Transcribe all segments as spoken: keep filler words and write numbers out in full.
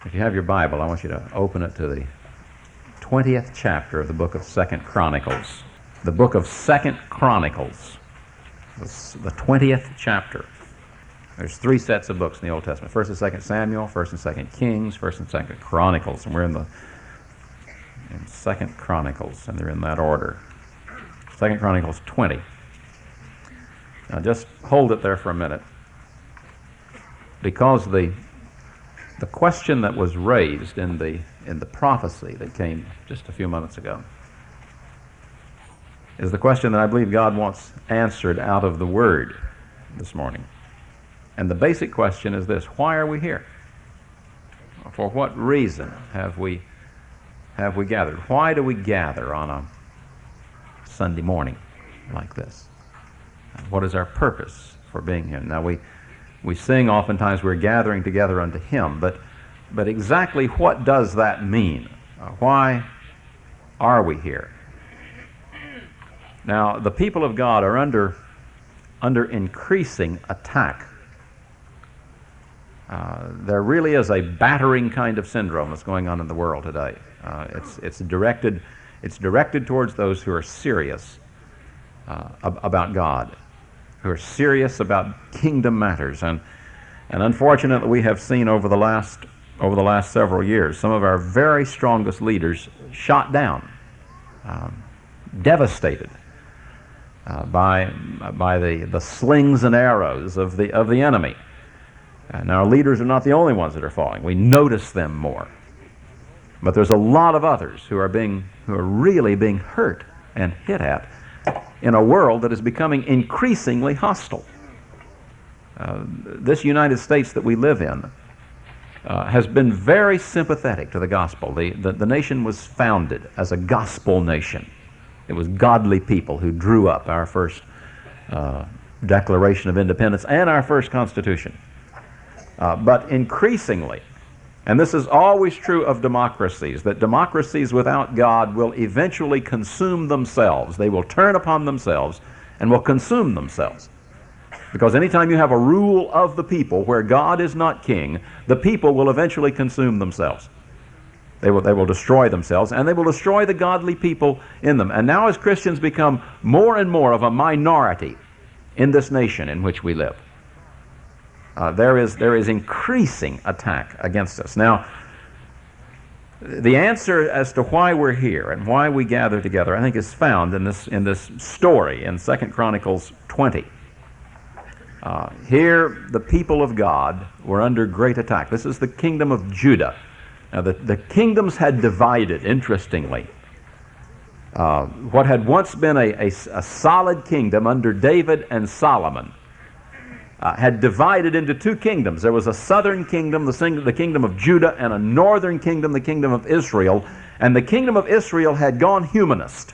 If you have your Bible, I want you to open it to the twentieth chapter of the book of Second Chronicles. The book of Second Chronicles, the twentieth chapter. There's three sets of books in the Old Testament. First and Second Samuel, First and Second Kings, First and Second Chronicles. And we're in the in Second Chronicles, and they're in that order. Second Chronicles twenty. Now just hold it there for a minute, because the the question that was raised in the in the prophecy that came just a few moments ago is the question that I believe God wants answered out of the Word this morning. And the basic question is this: why are we here? For what reason have we have we gathered? Why do we gather on a Sunday morning like this? What is our purpose for being here? Now we we sing oftentimes we're gathering together unto Him, but but exactly what does that mean? Uh, why are we here? Now the people of God are under under increasing attack. Uh, there really is a battering kind of syndrome that's going on in the world today. Uh, it's it's directed it's directed towards those who are serious uh, ab- about God, who are serious about kingdom matters, and and unfortunately we have seen over the last over the last several years some of our very strongest leaders shot down, um, devastated uh, by by the, the slings and arrows of the of the enemy. And our leaders are not the only ones that are falling. We notice them more, but there's a lot of others who are being who are really being hurt and hit at in a world that is becoming increasingly hostile. Uh, this United States that we live in uh, has been very sympathetic to the gospel. The, the, the nation was founded as a gospel nation. It was godly people who drew up our first uh, Declaration of Independence and our first Constitution. Uh, but increasingly, and this is always true of democracies, that democracies without God will eventually consume themselves. They will turn upon themselves and will consume themselves. Because anytime you have a rule of the people where God is not king, the people will eventually consume themselves. They will, they will destroy themselves, and they will destroy the godly people in them. And now as Christians become more and more of a minority in this nation in which we live, Uh, there is there is increasing attack against us. Now, the answer as to why we're here and why we gather together, I think, is found in this in this story in Second Chronicles twenty. Uh, here, the people of God were under great attack. This is the kingdom of Judah. Now, the, the kingdoms had divided, interestingly. Uh, what had once been a, a, a solid kingdom under David and Solomon Uh, had divided into two kingdoms. There was a southern kingdom, the, sing- the kingdom of Judah, and a northern kingdom, the kingdom of Israel. And the kingdom of Israel had gone humanist.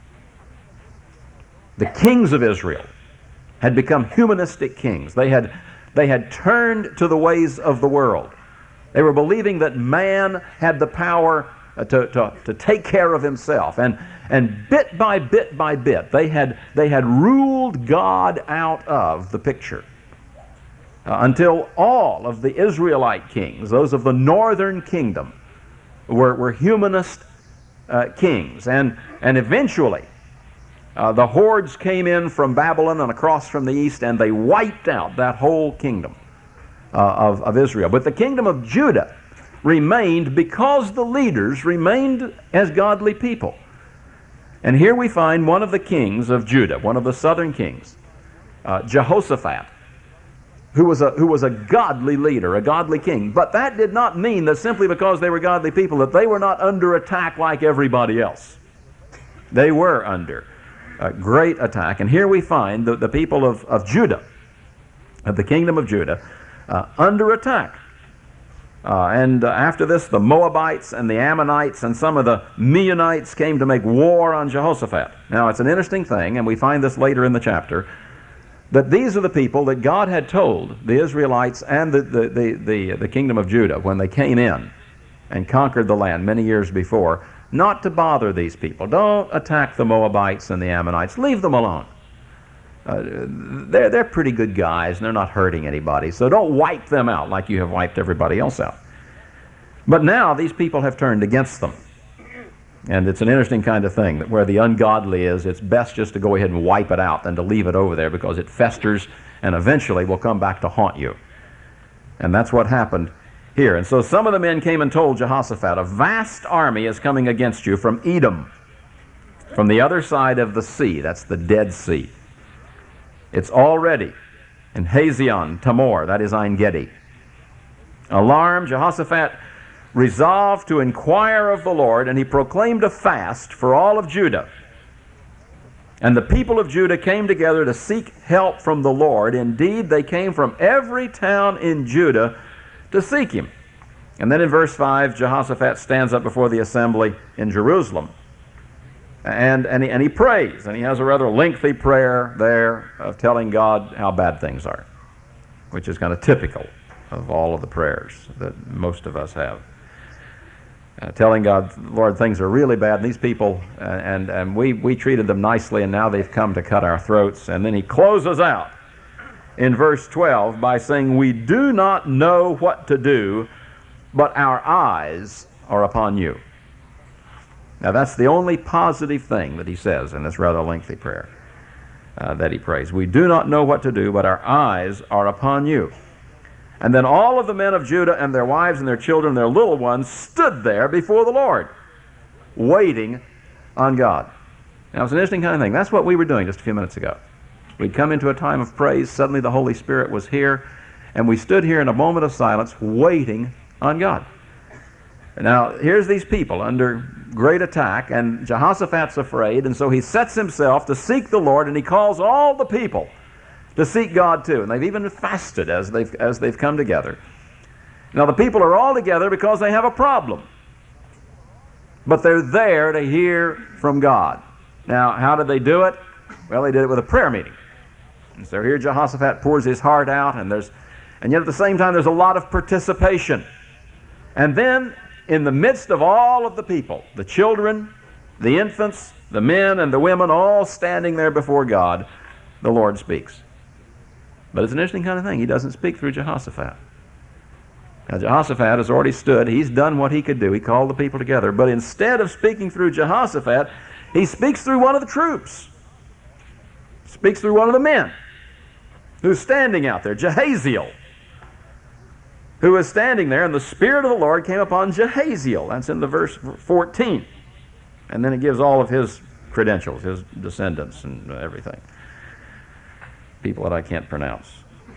The kings of Israel had become humanistic kings. They had, they had turned to the ways of the world. They were believing that man had the power uh, to, to, to take care of himself. And, and bit by bit by bit, they had, they had ruled God out of the picture. Uh, until all of the Israelite kings, those of the northern kingdom, were, were humanist uh, kings. And, and eventually, uh, the hordes came in from Babylon and across from the east, and they wiped out that whole kingdom uh, of, of Israel. But the kingdom of Judah remained because the leaders remained as godly people. And here we find one of the kings of Judah, one of the southern kings, uh, Jehoshaphat, who was a who was a godly leader, a godly king. But that did not mean that simply because they were godly people that they were not under attack like everybody else. They were under a great attack. And here we find the, the people of, of Judah, of the kingdom of Judah, uh, under attack. Uh, and uh, after this, the Moabites and the Ammonites and some of the Meunites came to make war on Jehoshaphat. Now, it's an interesting thing, and we find this later in the chapter, that these are the people that God had told the Israelites and the, the, the, the, the kingdom of Judah when they came in and conquered the land many years before, not to bother these people. Don't attack the Moabites and the Ammonites. Leave them alone. Uh, they're, they're pretty good guys, and they're not hurting anybody, so don't wipe them out like you have wiped everybody else out. But now these people have turned against them. And it's an interesting kind of thing, that where the ungodly is, it's best just to go ahead and wipe it out than to leave it over there, because it festers and eventually will come back to haunt you. And that's what happened here. And so some of the men came and told Jehoshaphat, a vast army is coming against you from Edom, from the other side of the sea. That's the Dead Sea. It's already in Hazion Tamor, that is Ein Gedi. Alarmed, Jehoshaphat resolved to inquire of the Lord, and he proclaimed a fast for all of Judah. And the people of Judah came together to seek help from the Lord. Indeed, they came from every town in Judah to seek him. And then in verse five, Jehoshaphat stands up before the assembly in Jerusalem. And, and, he, and he prays, and he has a rather lengthy prayer there of telling God how bad things are, which is kind of typical of all of the prayers that most of us have. Uh, telling God, Lord, things are really bad, and these people, uh, and, and we, we treated them nicely, and now they've come to cut our throats. And then he closes out in verse twelve by saying, we do not know what to do, but our eyes are upon you. Now that's the only positive thing that he says in this rather lengthy prayer uh, that he prays. We do not know what to do, but our eyes are upon you. And then all of the men of Judah and their wives and their children and their little ones stood there before the Lord, waiting on God. Now it's an interesting kind of thing. That's what we were doing just a few minutes ago. We'd come into a time of praise. Suddenly the Holy Spirit was here, and we stood here in a moment of silence waiting on God. Now here's these people under great attack, and Jehoshaphat's afraid, and so he sets himself to seek the Lord, and he calls all the people to seek God too. And they've even fasted as they've, as they've come together. Now the people are all together because they have a problem. But they're there to hear from God. Now how did they do it? Well, they did it with a prayer meeting. And so here Jehoshaphat pours his heart out, and there's, and yet at the same time there's a lot of participation. And then in the midst of all of the people, the children, the infants, the men and the women all standing there before God, the Lord speaks. But it's an interesting kind of thing. He doesn't speak through Jehoshaphat. Now Jehoshaphat has already stood. He's done what he could do. He called the people together. But instead of speaking through Jehoshaphat, he speaks through one of the troops. Speaks through one of the men who's standing out there, Jahaziel, who is standing there, and the Spirit of the Lord came upon Jahaziel. That's in the verse fourteen. And then it gives all of his credentials, his descendants and everything. People that I can't pronounce.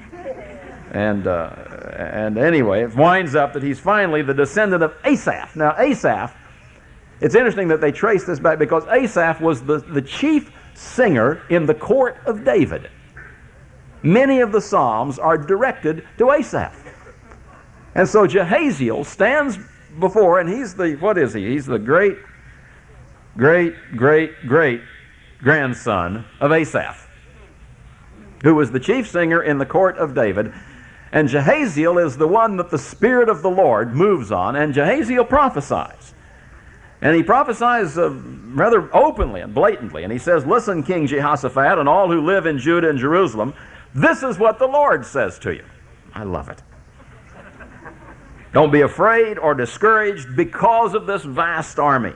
And uh, and anyway, it winds up that he's finally the descendant of Asaph. Now Asaph, it's interesting that they trace this back because Asaph was the, the chief singer in the court of David. Many of the Psalms are directed to Asaph. And so Jahaziel stands before, and he's the, what is he? He's the great, great, great, great grandson of Asaph, who was the chief singer in the court of David. And Jahaziel is the one that the Spirit of the Lord moves on, and Jahaziel prophesies. And he prophesies uh, rather openly and blatantly, and he says, listen, King Jehoshaphat, and all who live in Judah and Jerusalem, this is what the Lord says to you. I love it. Don't be afraid or discouraged because of this vast army.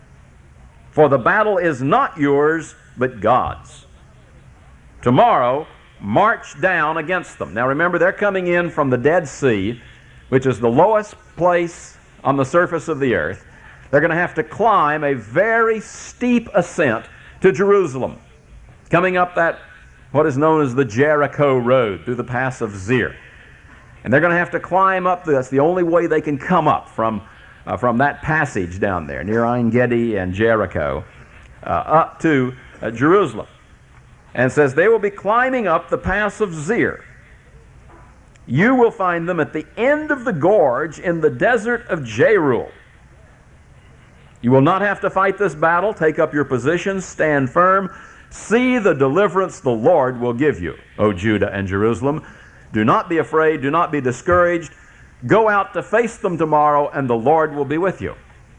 For the battle is not yours, but God's. Tomorrow, march down against them. Now remember, they're coming in from the Dead Sea, which is the lowest place on the surface of the earth. They're going to have to climb a very steep ascent to Jerusalem, coming up that, what is known as the Jericho Road, through the pass of Zir. And they're going to have to climb up. That's the only way they can come up from, uh, from that passage down there near Ein Gedi and Jericho uh, up to uh, Jerusalem. And says they will be climbing up the pass of Zir. You will find them at the end of the gorge in the desert of Jeruel. You will not have to fight this battle. Take up your positions, stand firm. See the deliverance the Lord will give you, O Judah and Jerusalem. Do not be afraid, do not be discouraged. Go out to face them tomorrow, and the Lord will be with you.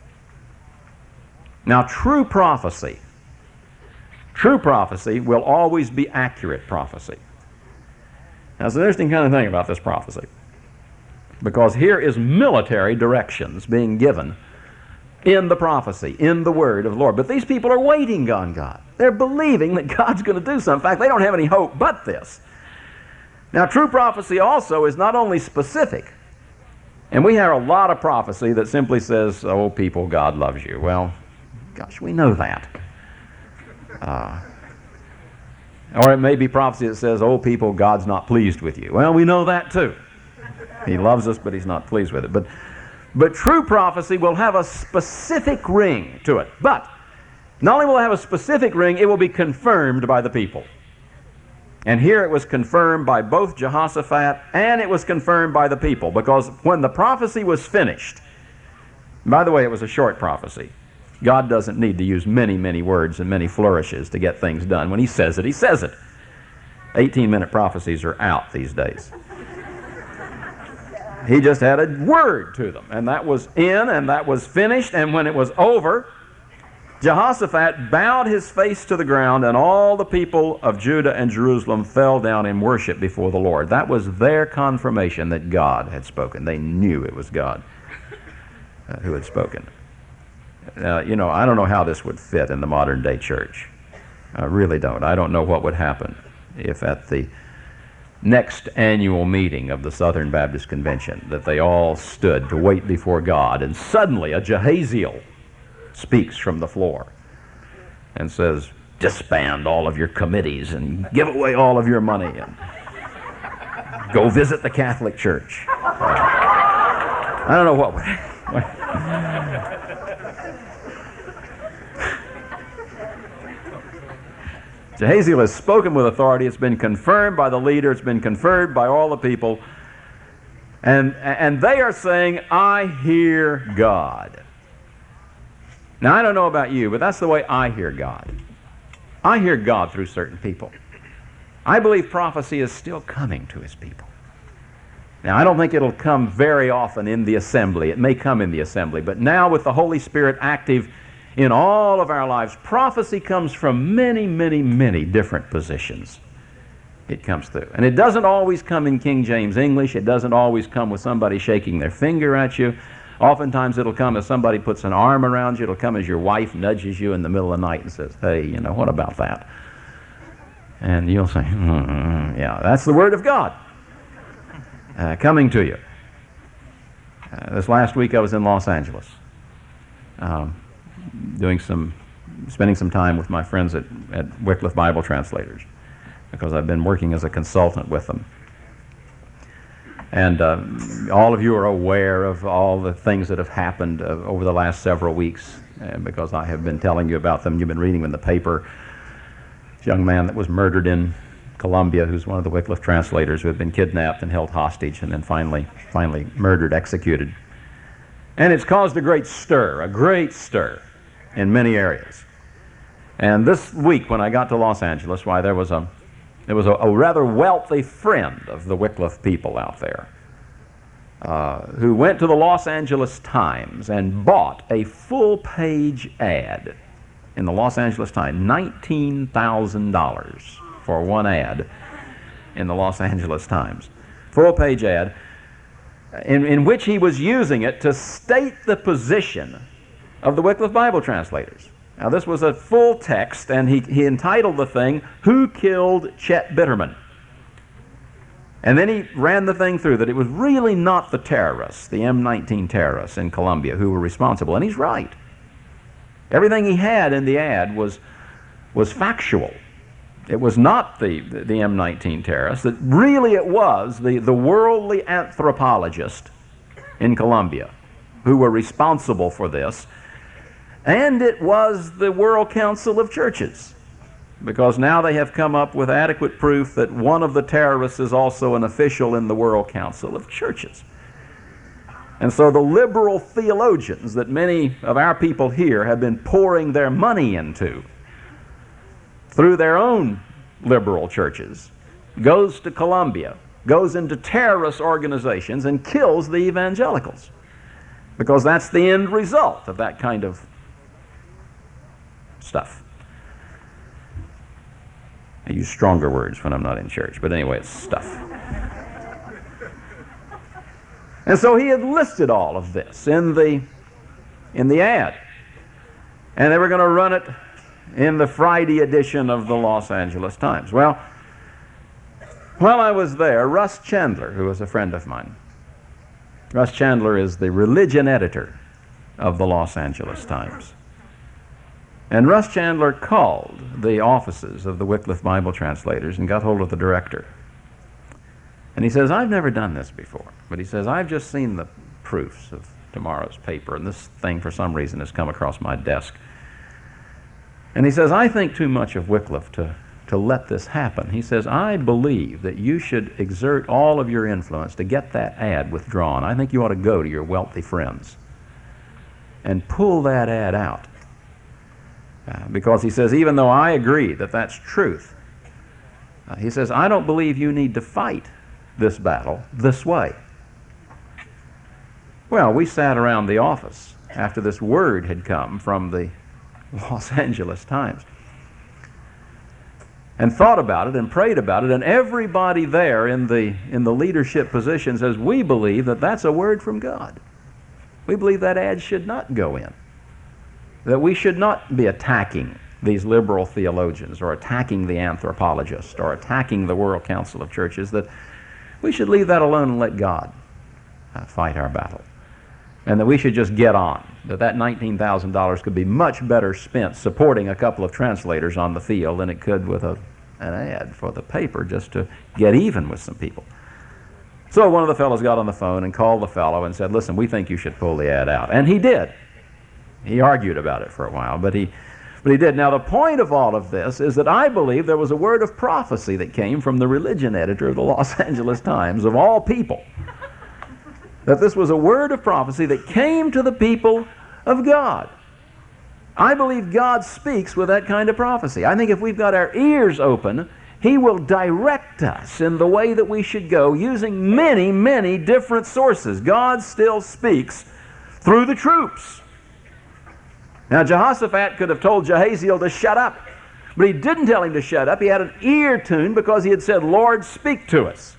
Now, true prophecy, true prophecy will always be accurate prophecy. Now, it's an interesting kind of thing about this prophecy. because here is military directions being given in the prophecy, in the word of the Lord. But these people are waiting on God. They're believing that God's going to do something. In fact, they don't have any hope but this. Now, true prophecy also is not only specific, and we have a lot of prophecy that simply says, oh, people, God loves you. Well, gosh, we know that. Uh, or it may be prophecy that says, oh, people, God's not pleased with you. Well, we know that too. He loves us, but he's not pleased with it. But, but true prophecy will have a specific ring to it. But not only will it have a specific ring, it will be confirmed by the people. And here it was confirmed by both Jehoshaphat and it was confirmed by the people, because when the prophecy was finished, by the way, it was a short prophecy. God doesn't need to use many, many words and many flourishes to get things done. When he says it, he says it. eighteen-minute prophecies are out these days. He just had a word to them, and that was in, and that was finished, and when it was over, Jehoshaphat bowed his face to the ground, and all the people of Judah and Jerusalem fell down in worship before the Lord. That was their confirmation that God had spoken. They knew it was God uh, who had spoken. Uh, you know, I don't know how this would fit in the modern day church. I really don't. I don't know what would happen if at the next annual meeting of the Southern Baptist Convention that they all stood to wait before God, and suddenly a Jahaziel speaks from the floor and says, disband all of your committees and give away all of your money and go visit the Catholic Church. Uh, I don't know what would Jahaziel has spoken with authority. It's been confirmed by the leader. It's been confirmed by all the people. And, and they are saying, I hear God. Now, I don't know about you, but that's the way I hear God. I hear God through certain people. I believe prophecy is still coming to his people. Now, I don't think it'll come very often in the assembly. It may come in the assembly, but now with the Holy Spirit active in all of our lives, prophecy comes from many, many, many different positions. It comes through. And it doesn't always come in King James English. It doesn't always come with somebody shaking their finger at you. Oftentimes it'll come as somebody puts an arm around you. It'll come as your wife nudges you in the middle of the night and says, hey, you know, what about that? And you'll say, mm, yeah, that's the Word of God uh, coming to you. Uh, this last week I was in Los Angeles um, doing some, spending some time with my friends at, at Wycliffe Bible Translators, because I've been working as a consultant with them. And uh, all of you are aware of all the things that have happened uh, over the last several weeks, uh, because I have been telling you about them. You've been reading in the paper. This young man that was murdered in Colombia, who's one of the Wycliffe translators, who had been kidnapped and held hostage and then finally, finally murdered, executed. And it's caused a great stir, a great stir in many areas. And this week when I got to Los Angeles, why, there was a There was a, a rather wealthy friend of the Wycliffe people out there uh, who went to the Los Angeles Times and bought a full-page ad in the Los Angeles Times, nineteen thousand dollars for one ad in the Los Angeles Times. Full-page ad in, in which he was using it to state the position of the Wycliffe Bible Translators. Now, this was a full text, and he, he entitled the thing, Who Killed Chet Bitterman? And then he ran the thing through that it was really not the terrorists, the M nineteen terrorists in Colombia, who were responsible. And he's right. Everything he had in the ad was, was factual. It was not the, the, the M nineteen terrorists. That really it was the, the worldly anthropologist in Colombia who were responsible for this. And it was the World Council of Churches, because now they have come up with adequate proof that one of the terrorists is also an official in the World Council of Churches. And so the liberal theologians that many of our people here have been pouring their money into through their own liberal churches goes to Colombia, goes into terrorist organizations and kills the evangelicals, because that's the end result of that kind of stuff. I use stronger words when I'm not in church, but anyway, it's stuff. And so he had listed all of this in the, in the ad. And they were going to run it in the Friday edition of the Los Angeles Times. Well, while I was there, Russ Chandler, who was a friend of mine, Russ Chandler is the religion editor of the Los Angeles Times. And Russ Chandler called the offices of the Wycliffe Bible translators and got hold of the director. And he says, I've never done this before, but he says, I've just seen the proofs of tomorrow's paper, and this thing for some reason has come across my desk. And he says, I think too much of Wycliffe to, to let this happen. He says, I believe that you should exert all of your influence to get that ad withdrawn. I think you ought to go to your wealthy friends and pull that ad out. Uh, because he says, even though I agree that that's truth, uh, he says, I don't believe you need to fight this battle this way. Well, we sat around the office after this word had come from the Los Angeles Times and thought about it and prayed about it, and everybody there in the in the leadership position says, we believe that that's a word from God. We believe that ad should not go in, that we should not be attacking these liberal theologians or attacking the anthropologists or attacking the World Council of Churches, that we should leave that alone and let God uh, fight our battle. And that we should just get on, that that nineteen thousand dollars could be much better spent supporting a couple of translators on the field than it could with a, an ad for the paper just to get even with some people. So one of the fellows got on the phone and called the fellow and said, listen, we think you should pull the ad out. And he did. He argued about it for a while, but he, but he did. Now the point of all of this is that I believe there was a word of prophecy that came from the religion editor of the Los Angeles Times, of all people. That this was a word of prophecy that came to the people of God. I believe God speaks with that kind of prophecy. I think if we've got our ears open, He will direct us in the way that we should go using many, many different sources. God still speaks through the troops. Now, Jehoshaphat could have told Jahaziel to shut up, but he didn't tell him to shut up. He had an ear tuned because he had said, Lord, speak to us.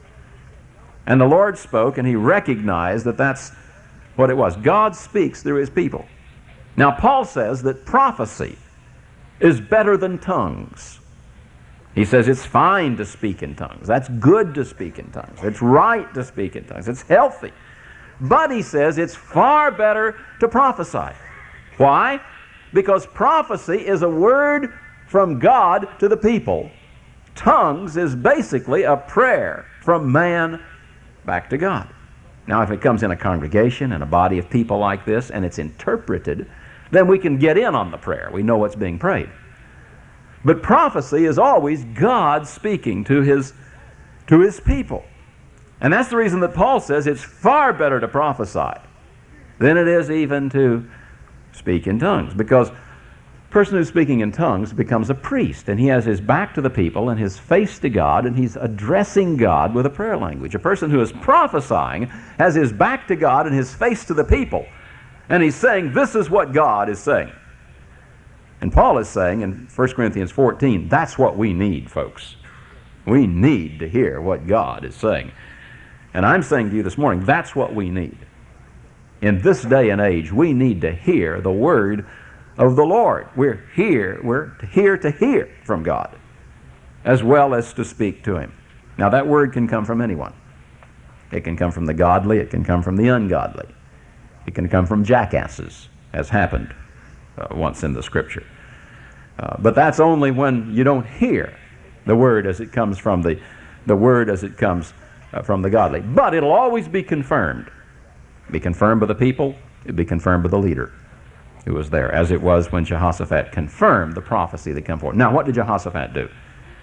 And the Lord spoke, and he recognized that that's what it was. God speaks through His people. Now, Paul says that prophecy is better than tongues. He says it's fine to speak in tongues. That's good to speak in tongues. It's right to speak in tongues. It's healthy. But he says it's far better to prophesy. Why? Because prophecy is a word from God to the people. Tongues is basically a prayer from man back to God. Now, if it comes in a congregation and a body of people like this and it's interpreted, then we can get in on the prayer. We know what's being prayed. But prophecy is always God speaking to his, to his people. And that's the reason that Paul says it's far better to prophesy than it is even to speak in tongues. Because a person who's speaking in tongues becomes a priest, and he has his back to the people and his face to God, and he's addressing God with a prayer language. A person who is prophesying has his back to God and his face to the people, and he's saying, this is what God is saying. And Paul is saying in First Corinthians fourteen, that's what we need, folks. We need to hear what God is saying. And I'm saying to you this morning, that's what we need. In this day and age, we need to hear the word of the Lord. We're here, we're here to hear from God, as well as to speak to Him. Now, that word can come from anyone. It can come from the godly, it can come from the ungodly. It can come from jackasses, as happened uh, once in the Scripture. Uh, but that's only when you don't hear the word as it comes from the, the word as it comes uh, from the godly. But it'll always be confirmed. Be confirmed by the people, it'll be confirmed by the leader who was there, as it was when Jehoshaphat confirmed the prophecy that came forward. Now, what did Jehoshaphat do?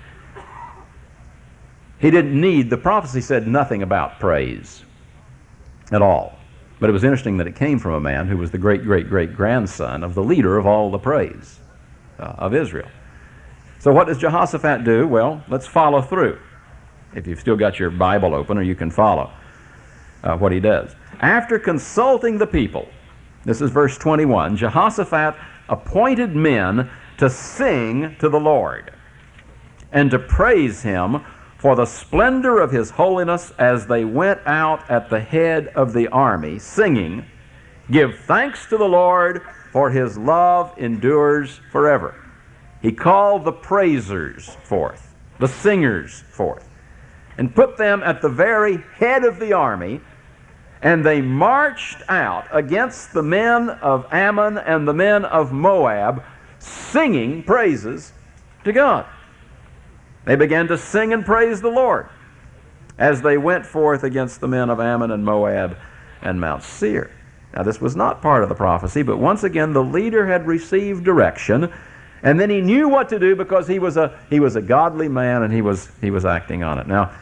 He didn't need, the prophecy said nothing about praise at all. But it was interesting that it came from a man who was the great-great-great-grandson of the leader of all the praise uh, of Israel. So what does Jehoshaphat do? Well, let's follow through. If you've still got your Bible open, or you can follow uh, what he does. After consulting the people, this is verse twenty-one, Jehoshaphat appointed men to sing to the Lord and to praise Him for the splendor of his holiness as they went out at the head of the army, singing, Give thanks to the Lord, for his love endures forever. He called the praisers forth, the singers forth, and put them at the very head of the army, and they marched out against the men of Ammon and the men of Moab, singing praises to God. They began to sing and praise the Lord as they went forth against the men of Ammon and Moab and Mount Seir. Now, this was not part of the prophecy, but once again, the leader had received direction, and then he knew what to do because he was a he was a godly man, and he was he was acting on it. Now,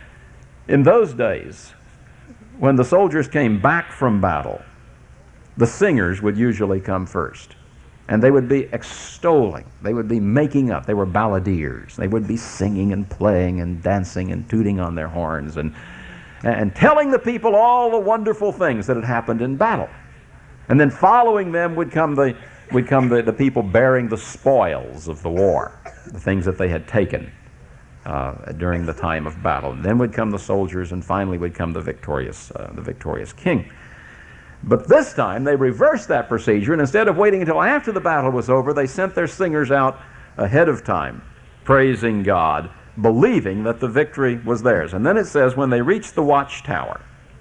in those days, when the soldiers came back from battle, the singers would usually come first, and they would be extolling. They would be making up. They were balladeers. They would be singing and playing and dancing and tooting on their horns and and telling the people all the wonderful things that had happened in battle. And then following them would come the would come the, the people bearing the spoils of the war, the things that they had taken uh, during the time of battle. And then would come the soldiers, and finally would come the victorious uh, the victorious king. But this time they reversed that procedure, and instead of waiting until after the battle was over, they sent their singers out ahead of time, praising God, believing that the victory was theirs. And then it says, when they reached the watchtower,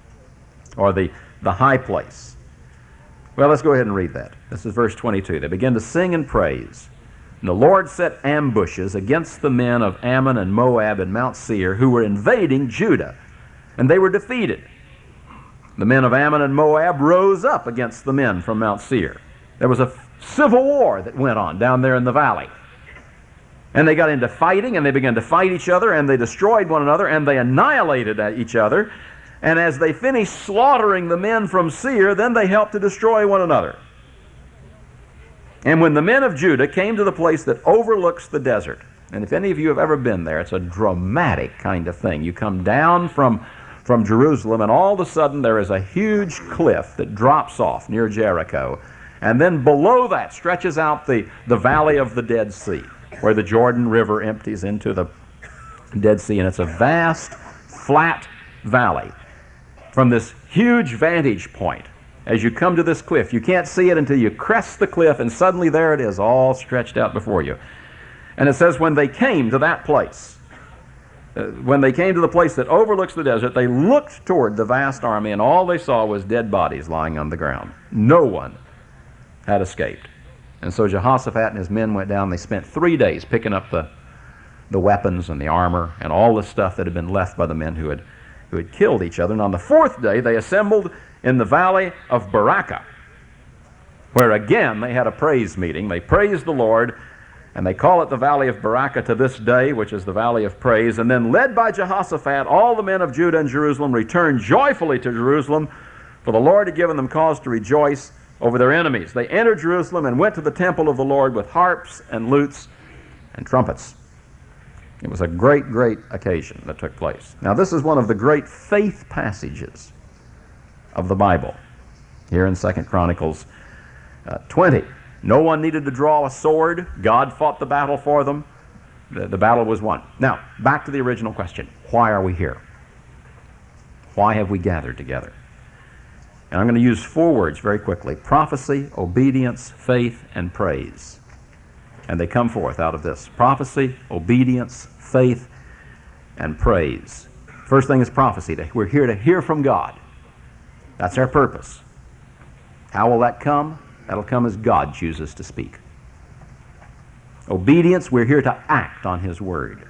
or the, the high place. Well, let's go ahead and read that. This is verse twenty-two. They began to sing and praise. And the Lord set ambushes against the men of Ammon and Moab and Mount Seir, who were invading Judah, and they were defeated. The men of Ammon and Moab rose up against the men from Mount Seir. There was a civil war that went on down there in the valley. And they got into fighting, and they began to fight each other, and they destroyed one another, and they annihilated each other. And as they finished slaughtering the men from Seir, then they helped to destroy one another. And when the men of Judah came to the place that overlooks the desert, and if any of you have ever been there, it's a dramatic kind of thing. You come down from, from Jerusalem, and all of a sudden there is a huge cliff that drops off near Jericho. And then below that stretches out the, the valley of the Dead Sea, where the Jordan River empties into the Dead Sea, and it's a vast, flat valley. From this huge vantage point, as you come to this cliff, you can't see it until you crest the cliff, and suddenly there it is, all stretched out before you. And it says, when they came to that place, uh, when they came to the place that overlooks the desert, they looked toward the vast army, and all they saw was dead bodies lying on the ground. No one had escaped. And so Jehoshaphat and his men went down. They spent three days picking up the, the weapons and the armor and all the stuff that had been left by the men who had, who had killed each other. And on the fourth day, they assembled in the valley of Barakah, where again they had a praise meeting. They praised the Lord, and they call it the valley of Barakah to this day, which is the valley of praise. And then, led by Jehoshaphat, all the men of Judah and Jerusalem returned joyfully to Jerusalem, for the Lord had given them cause to rejoice over their enemies. They entered Jerusalem and went to the temple of the Lord with harps and lutes and trumpets. It was a great, great occasion that took place. Now, this is one of the great faith passages of the Bible, here in Second Chronicles uh, twenty. No one needed to draw a sword. God fought the battle for them. The, the battle was won. Now, back to the original question. Why are we here? Why have we gathered together? And I'm going to use four words very quickly: prophecy, obedience, faith, and praise. And they come forth out of this: prophecy, obedience, faith, and praise. First thing is prophecy. We're here to hear from God. That's our purpose. How will that come? That'll come as God chooses to speak. Obedience, we're here to act on His Word.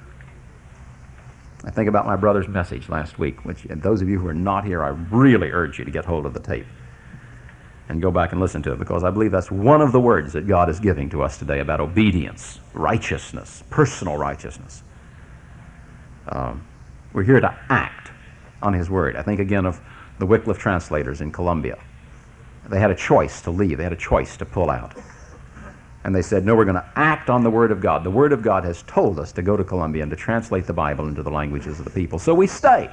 I think about my brother's message last week, which, and those of you who are not here, I really urge you to get hold of the tape and go back and listen to it, because I believe that's one of the words that God is giving to us today about obedience, righteousness, personal righteousness. Um, we're here to act on His Word. I think again of the Wycliffe translators in Columbia. They had a choice to leave. They had a choice to pull out. And they said, no, we're going to act on the Word of God. The Word of God has told us to go to Columbia and to translate the Bible into the languages of the people. So we stay.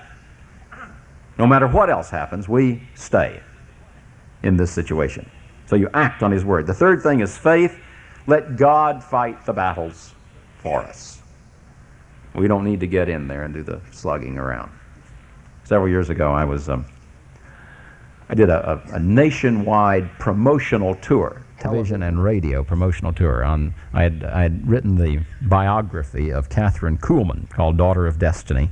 No matter what else happens, we stay in this situation. So you act on His Word. The third thing is faith. Let God fight the battles for us. We don't need to get in there and do the slugging around. Several years ago, I was um, I did a, a, a nationwide promotional tour, television and radio promotional tour. On I had I had written the biography of Catherine Kuhlman called Daughter of Destiny,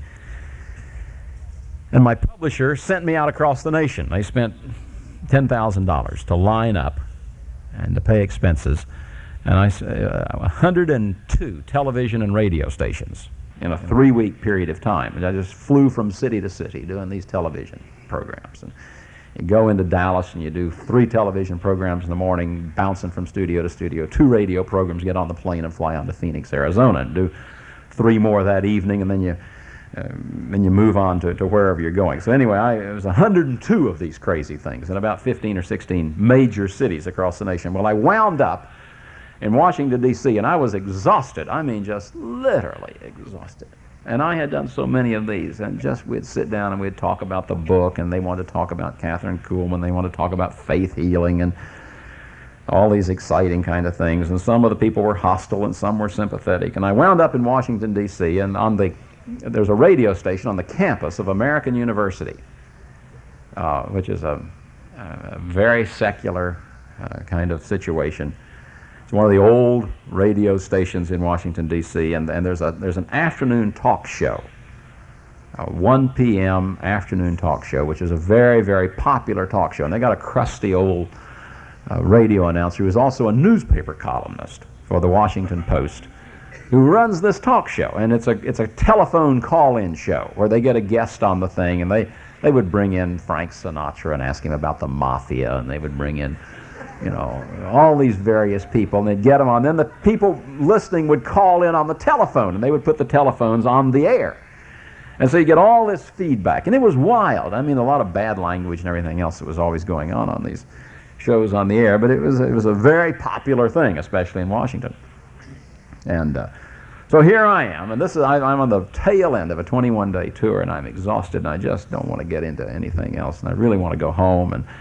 and my publisher sent me out across the nation. They spent ten thousand dollars to line up and to pay expenses, and I uh, one hundred two television and radio stations in a three-week period of time. And I just flew from city to city doing these television programs. And you go into Dallas and you do three television programs in the morning, bouncing from studio to studio, two radio programs, get on the plane and fly on to Phoenix, Arizona, and do three more that evening, and then you uh, then you move on to, to wherever you're going. So anyway, I, it was one hundred two of these crazy things in about fifteen or sixteen major cities across the nation. Well, I wound up in Washington, D C, and I was exhausted. I mean, just literally exhausted. And I had done so many of these, and just we'd sit down and we'd talk about the book, and they wanted to talk about Catherine Kuhlman, they wanted to talk about faith healing, and all these exciting kind of things. And some of the people were hostile, and some were sympathetic. And I wound up in Washington, D C, and on the there's a radio station on the campus of American University, uh, which is a, a very secular uh, kind of situation. It's one of the old radio stations in Washington, D C, and, and there's a there's an afternoon talk show, a one p m afternoon talk show, which is a very, very popular talk show. And they got a crusty old uh, radio announcer who is also a newspaper columnist for the Washington Post, who runs this talk show. And it's a it's a telephone call-in show where they get a guest on the thing, and they, they would bring in Frank Sinatra and ask him about the mafia, and they would bring in, you know, all these various people, and they'd get them on. Then the people listening would call in on the telephone, and they would put the telephones on the air. And so you get all this feedback. And it was wild. I mean, a lot of bad language and everything else that was always going on on these shows on the air, but it was, it was a very popular thing, especially in Washington. And uh, so here I am, and this is, I, I'm on the tail end of a twenty-one day tour, and I'm exhausted, and I just don't want to get into anything else, and I really want to go home. And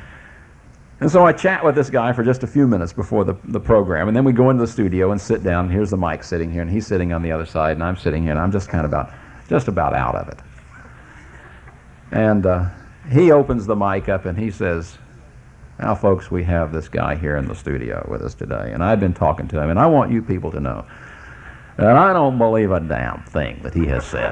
And so I chat with this guy for just a few minutes before the, the program, and then we go into the studio and sit down. Here's the mic sitting here, and he's sitting on the other side, and I'm sitting here, and I'm just kind of about, just about out of it. And uh, he opens the mic up, and he says, "Now, folks, we have this guy here in the studio with us today, and I've been talking to him, and I want you people to know that I don't believe a damn thing that he has said."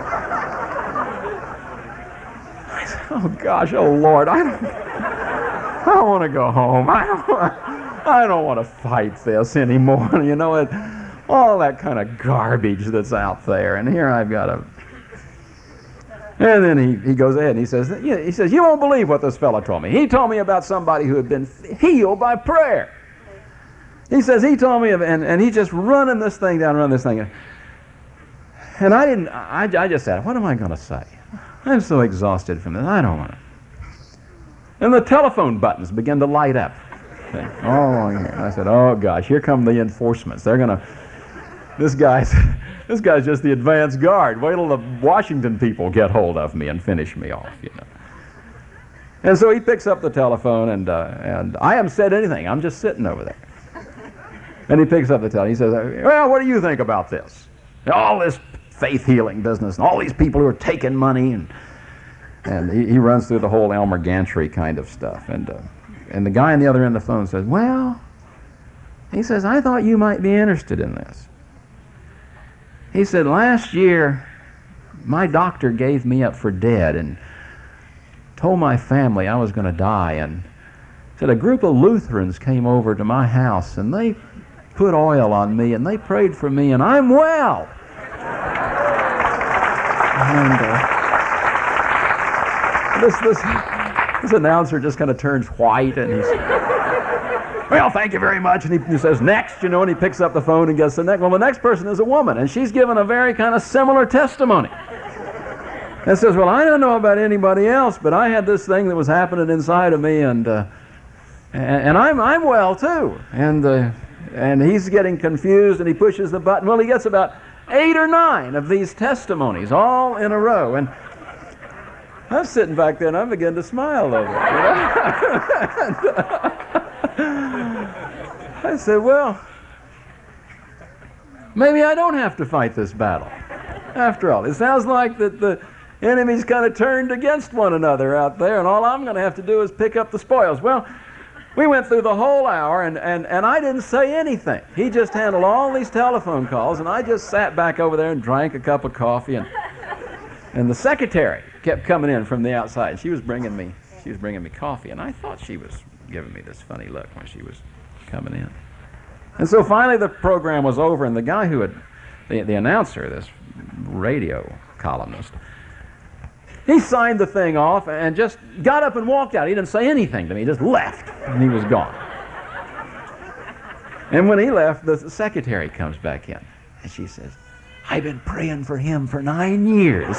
I said, "Oh, gosh, oh, Lord, I don't... I don't want to go home. I don't, I don't want to fight this anymore." You know, it, all that kind of garbage that's out there. And here I've got a... And then he, he goes ahead and he says, yeah, he says, "You won't believe what this fellow told me. He told me about somebody who had been healed by prayer." He says, he told me, of, and, and he's just running this thing down, running this thing. And I didn't, I, I just said, what am I going to say? I'm so exhausted from this. I don't want to. And the telephone buttons began to light up. Oh, I said, "Oh gosh, here come the enforcements. They're gonna. This guy's, this guy's just the advance guard. Wait till the Washington people get hold of me and finish me off, you know." And so he picks up the telephone, and uh, and I haven't said anything. I'm just sitting over there. And he picks up the telephone. He says, "Well, what do you think about this? All this faith healing business, and all these people who are taking money and." And he, he runs through the whole Elmer Gantry kind of stuff. And uh, and the guy on the other end of the phone says, "Well," he says, "I thought you might be interested in this." He said, "Last year, my doctor gave me up for dead and told my family I was going to die. And said a group of Lutherans came over to my house, and they put oil on me, and they prayed for me, and I'm well." And... Uh, This, this, this announcer just kind of turns white, and he's, "Well, thank you very much." And he, he says, "Next," you know, and he picks up the phone and gets the next. Well, the next person is a woman, and she's given a very kind of similar testimony. And says, "Well, I don't know about anybody else, but I had this thing that was happening inside of me, and uh, and, and I'm I'm well too." And uh, and he's getting confused, and he pushes the button. Well, he gets about eight or nine of these testimonies all in a row, and I'm sitting back there, and I begin to smile over it. You know? And, uh, I said, "Well, maybe I don't have to fight this battle. After all, it sounds like that the enemies kind of turned against one another out there, and all I'm going to have to do is pick up the spoils. Well, we went through the whole hour, and, and, and I didn't say anything. He just handled all these telephone calls, and I just sat back over there and drank a cup of coffee. And, and the secretary kept coming in from the outside. She was bringing me, she was bringing me coffee, and I thought she was giving me this funny look when she was coming in. And so finally the program was over, and the guy who had, the, the announcer, this radio columnist, he signed the thing off and just got up and walked out. He didn't say anything to me. He just left, and he was gone. And when he left, the secretary comes back in, and she says, "I've been praying for him for nine years."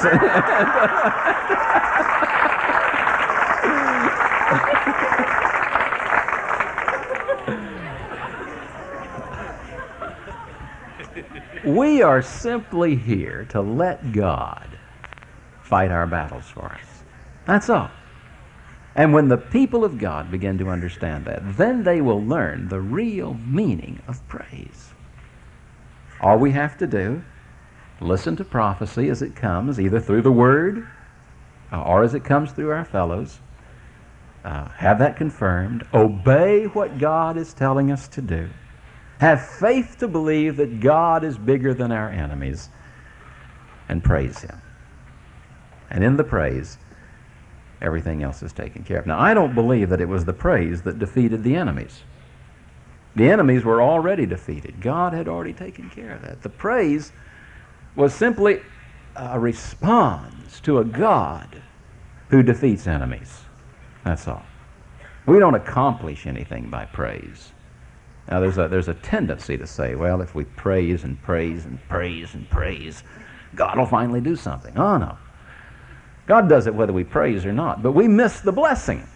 We are simply here to let God fight our battles for us. That's all. And when the people of God begin to understand that, then they will learn the real meaning of praise. All we have to do, listen to prophecy as it comes, either through the Word or as it comes through our fellows, uh, have that confirmed, obey what God is telling us to do, have faith to believe that God is bigger than our enemies, and praise Him. And in the praise, everything else is taken care of. Now, I don't believe that it was the praise that defeated the enemies. The enemies were already defeated. God had already taken care of that. The praise was simply a response to a God who defeats enemies. That's all. We don't accomplish anything by praise. Now, there's a, there's a tendency to say, well, if we praise and praise and praise and praise, God will finally do something. Oh, no. God does it whether we praise or not, but we miss the blessing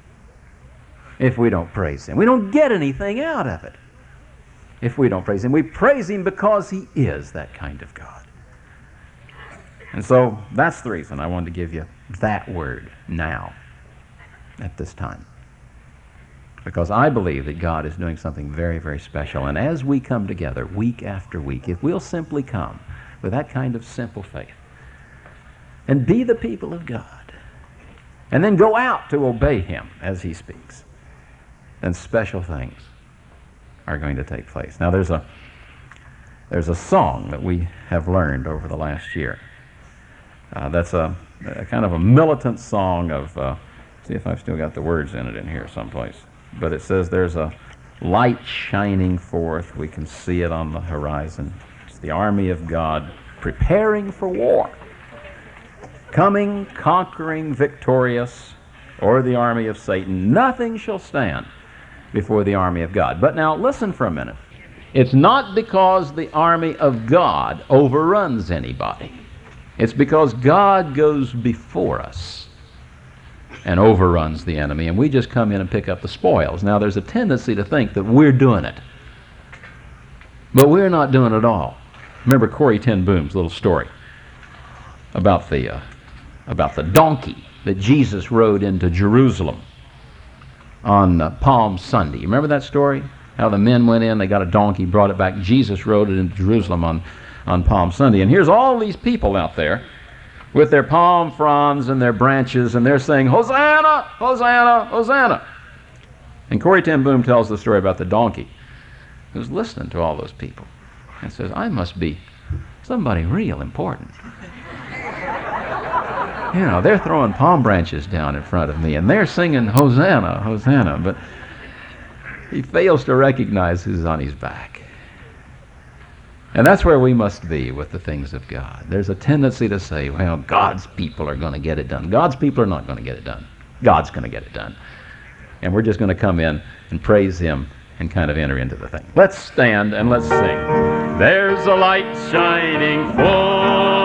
if we don't praise Him. We don't get anything out of it if we don't praise Him. We praise Him because He is that kind of God. And so that's the reason I wanted to give you that word now, at this time. Because I believe that God is doing something very, very special. And as we come together week after week, if we'll simply come with that kind of simple faith, and be the people of God, and then go out to obey Him as He speaks, then special things are going to take place. Now, there's a there's a song that we have learned over the last year. Uh, that's a, a kind of a militant song of, uh, see if I've still got the words in it in here someplace. But it says, there's a light shining forth. We can see it on the horizon. It's the army of God preparing for war. Coming, conquering, victorious, or the army of Satan. Nothing shall stand before the army of God. But now listen for a minute. It's not because the army of God overruns anybody. It's because God goes before us and overruns the enemy, and we just come in and pick up the spoils. Now, there's a tendency to think that we're doing it, but we're not doing it all. Remember Corrie ten Boom's little story about the uh, about the donkey that Jesus rode into Jerusalem on uh, Palm Sunday. You remember that story? How the men went in, they got a donkey, brought it back. Jesus rode it into Jerusalem on, on Palm Sunday. And here's all these people out there with their palm fronds and their branches, and they're saying, Hosanna, Hosanna, Hosanna. And Corrie ten Boom tells the story about the donkey who's listening to all those people and says, I must be somebody real important. You know, they're throwing palm branches down in front of me, and they're singing Hosanna, Hosanna, but he fails to recognize who's on his back. And that's where we must be with the things of God. There's a tendency to say, well, God's people are going to get it done. God's people are not going to get it done. God's going to get it done. And we're just going to come in and praise Him and kind of enter into the thing. Let's stand and let's sing. There's a light shining full